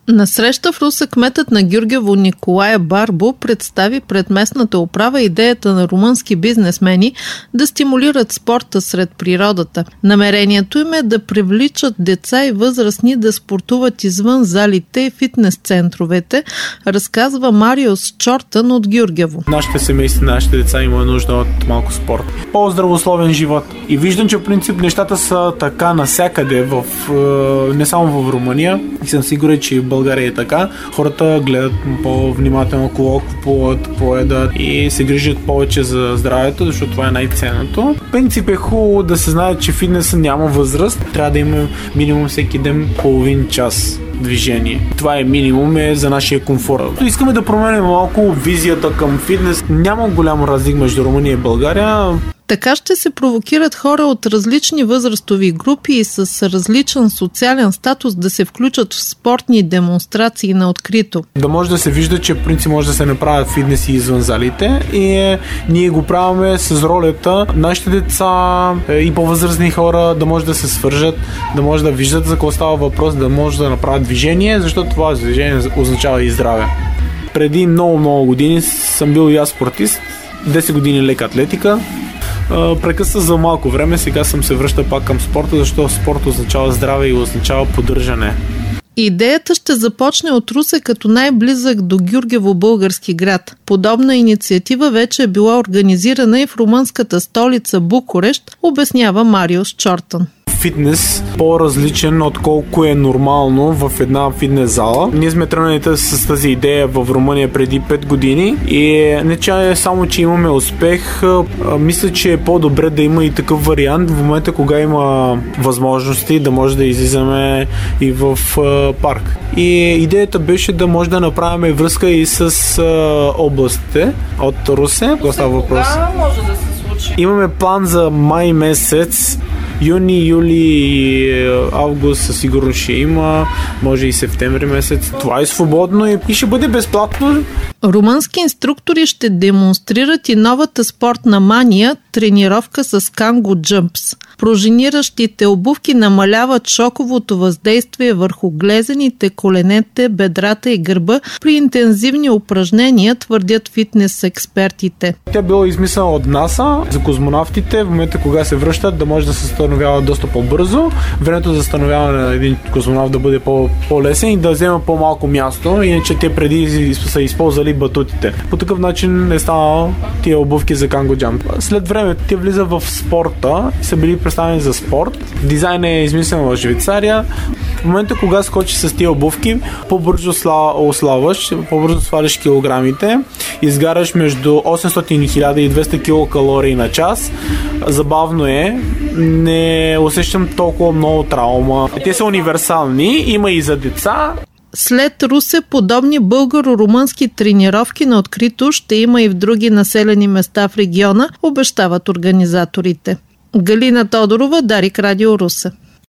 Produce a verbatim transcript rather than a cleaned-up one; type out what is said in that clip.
На среща в Русе кметът на Гюргево Николай Барбо представи пред местната управа идеята на румънски бизнесмени да стимулират спорта сред природата. Намерението им е да привличат деца и възрастни да спортуват извън залите и фитнес-центровете, разказва Мариус Чортън от Гюргево. Нашите семейства, нашите деца има нужда от малко спорт. По-здравословен живот. И виждам, че в принцип нещата са така навсякъде, в, не само в Румъния. И съм сигурен, че в България е така. Хората гледат по-внимателно колко купуват, какво едат и се грижат повече за здравето, защото това е най-ценното. В принцип е хубаво да се знае, че фитнеса няма възраст. Трябва да има минимум всеки ден половин час движение. Това е минимум е за нашия комфорт. Искаме да променим малко визията към фитнес. Няма голям разлик между Румъния и България. Така ще се провокират хора от различни възрастови групи и с различен социален статус да се включат в спортни демонстрации на открито. Да може да се вижда, че в принцип може да се направят фитнес и извън залите и е, ние го правим с ролята нашите деца е, и по-възрастни хора да може да се свържат, да може да виждат за какво става въпрос, да може да направят движение, защото това движение означава и здраве. Преди много-много години съм бил и аз спортист, десет години лека атлетика. Прекъсна за малко време, сега съм се връщал пак към спорта, защото спорт означава здраве и означава поддържане. Идеята ще започне от Русе като най-близък до Гюргево български град. Подобна инициатива вече е била организирана и в румънската столица Букурещ, обяснява Мариус Чортън. Фитнес по-различен отколко е нормално в една фитнес зала. Ние сме тръгнали с тази идея в Румъния преди пет години и не че само, че имаме успех, мисля, че е по-добре да има и такъв вариант в момента, кога има възможности да може да излизаме и в парк. И идеята беше да може да направим връзка и с областите от Русе. Кога става въпрос? Да, може да се случи. Имаме план за май месец. Юни, юли и август със сигурно ще има, може и септември месец. Това е свободно и ще бъде безплатно. Румънски инструктори ще демонстрират и новата спортна мания – тренировка с канго джъмпс. Пружиниращите обувки намаляват шоковото въздействие върху глезените, коленете, бедрата и гърба при интензивни упражнения, твърдят фитнес експертите. Тя била измислена от НАСА за космонавтите, в момента кога се връщат да може да се възстановява доста по-бързо, времето за възстановяване на един космонавт да бъде по-лесен и да взема по-малко място, иначе те преди са използвали батутите. По такъв начин е станало тия обувки за канго джамп. След време те влизат в спорта и са били представени за спорт. Дизайн е измислен в Швейцария. В момента, кога скочиш с тия обувки, по-бързо ославаш, по-бързо сваляш килограмите, изгаряш между осемстотин и хиляда и двеста килокалории на час. Забавно е, не усещам толкова много травма. Те са универсални, има и за деца. След Русе подобни българо-румънски тренировки на открито ще има и в други населени места в региона, обещават организаторите. Галина Тодорова, Дарик Радио Русе.